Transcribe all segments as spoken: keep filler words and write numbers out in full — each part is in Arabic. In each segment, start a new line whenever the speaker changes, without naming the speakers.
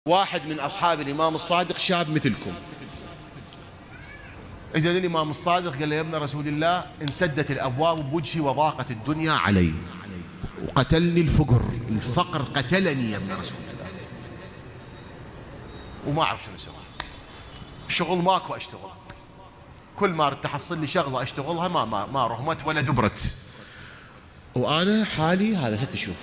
واحد من أصحاب الإمام الصادق شاب مثلكم، إجا للإمام الصادق قال له: يا ابن رسول الله، انسدت الأبواب بوجهي وضاقت الدنيا علي وقتلني الفقر، الفقر قتلني يا ابن رسول الله، وما أعرف شنو أسوي، شغل ماكو أشتغل، كل ما تحصل لي شغلة أشتغلها ما ما ما رهمت ولا دبرت، وأنا حالي هذا هات تشوف.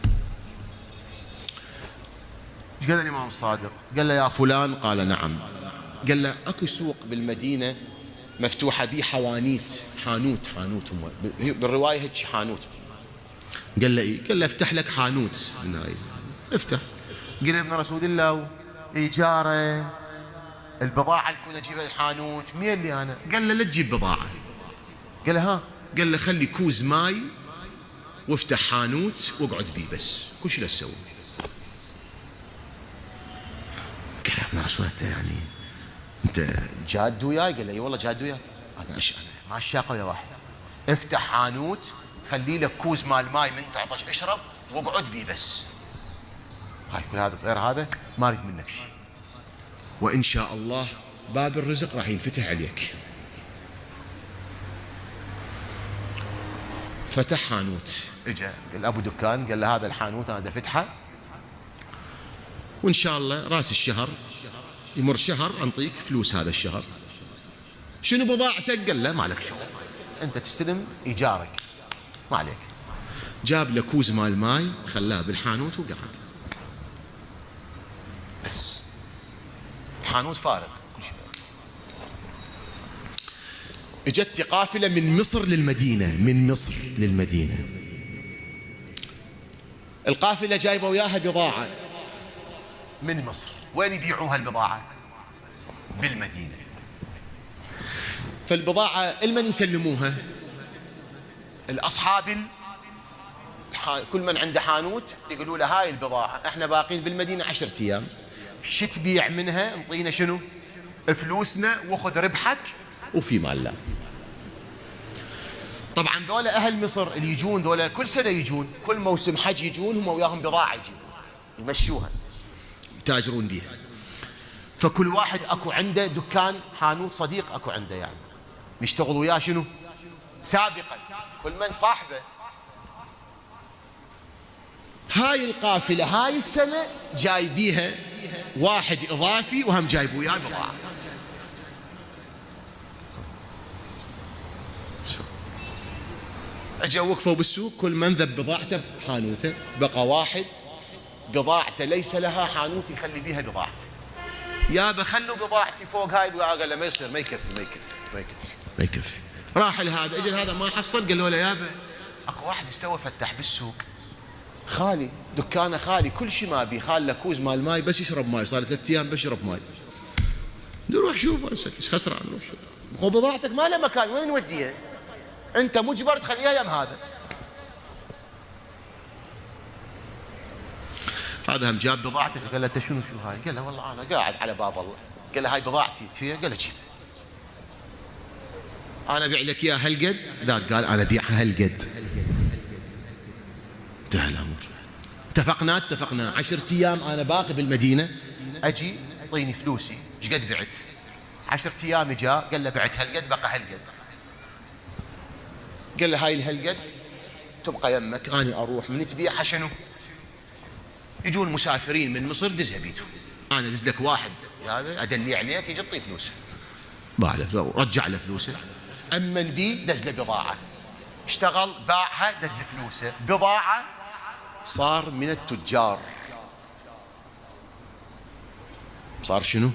ايش قال الإمام الصادق؟ قال له: يا فلان. قال: نعم. قال له: اكو سوق بالمدينة مفتوحة بيه حوانيت، حانوت حانوت بالرواية هيك حانوت. قال له: إيه؟ قال له: افتح لك حانوت من هاي، افتح. قال له: ابن رسول الله، إيجاره البضاعة اللي كنت أجيبها الحانوت مين اللي أنا؟ قال له: لا تجيب بضاعة. قال له: ها؟ قال له: خلي كوز ماي وافتح حانوت واقعد بيه بس، كل شيء لا تسوي. قال له: ابن رسول الله، يعني انت جاد وياي؟ قال له: اي والله جاد وياي. انا ايش انا ما الشاقه يا واحد، افتح حانوت، خلي لك كوز مال ماي من تعطش اشرب واقعد بيه بس. هاي كل هذا غير هذا ما اريد منك شيء، وان شاء الله باب الرزق راح ينفتح عليك. فتح حانوت، اجا قال ابو دكان، قال له: هذا الحانوت انا دفتحه، وإن شاء الله راس الشهر يمر شهر أنطيك فلوس هذا الشهر. شنو بضاعتك؟ قال له: ما عليك شغل، أنت تستلم إيجارك ما عليك. جاب له كوز مال ماي، خلاه بالحانوت وقعد بس، الحانوت فارغ كل شيء. اجت قافلة من مصر للمدينة، من مصر للمدينة. القافلة جايبة وياها بضاعة من مصر، وين يبيعوها البضاعة؟ بالمدينة. فالبضاعة المن يسلموها؟ الأصحاب الح... كل من عنده حانوت يقولوا له: هاي البضاعة احنا باقين بالمدينة عشرة أيام، شو تبيع منها؟ انطينا شنو؟ فلوسنا وخذ ربحك وفي مال لا. طبعا ذولا أهل مصر اللي يجون ذولا كل سنة يجون، كل موسم حج يجون هم وياهم بضاعة يجيبون يمشوها يتاجرون بيها. فكل واحد اكو عنده دكان حانوت صديق اكو عنده، يعني يشتغل وياه شنو؟ سابقا، كل من صاحبه. هاي القافلة هاي السنة جايبيها واحد اضافي وهم جايب وياه بضاعة. اجوا وقفوا بالسوق، كل من ذب بضاعته بحانوته، بقى واحد بضاعته ليس لها حانوت يخلي بيها بضاعته. يابا خلوا بضاعتي فوق هاي. قال له: ما يصير، ما يكفي ما يكفي ما يكفي ما يكفي. راح لهذا، اجى هذا ما حصل، قال له: يابا اكو واحد استوى فتح بالسوق خالي، دكانه خالي، كل شيء ما بي، خال له كوز مال ماي بس يشرب ماي، صار ثلاث ايام بشرب ماي. نروح شوف ايش خسران، نروح شوف. هو بضاعتك ما لها مكان، وين نوديها؟ انت مجبر تخليها يم هذا. هذا هم جاب بضاعته، قال له: انت شنو شو هاي؟ قال له: والله انا قاعد على باب الله. قال له: هاي بضاعتي تفيها؟ قال له: جيب. انا ابيع لك اياها هالقد؟ ذاك قال: انا ابيعها هالقد. انتهى الامر. اتفقنا اتفقنا عشرة ايام انا باقي بالمدينه، اجي اعطيني فلوسي، ايش قد بعت؟ عشرة ايام جاء قال له: بعت هالقد، بقى هالقد. قال له: هاي الهالقد تبقى يمك، انا اروح من تبيعها شنو؟ يجون مسافرين من مصر دزها بيتهم، انا دز لك واحد هذا ادلي عليك يجي يعطيه فلوسه، باع له رجع له فلوسه، امن بي دز له بضاعه، اشتغل باعها دز فلوسه، بضاعه صار من التجار. صار شنو؟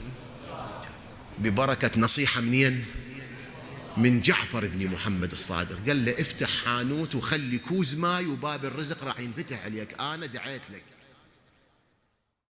ببركه نصيحه منين؟ من جعفر بن محمد الصادق. قال له: افتح حانوت وخلي كوز ماي وباب الرزق راح ينفتح عليك، انا دعيت لك.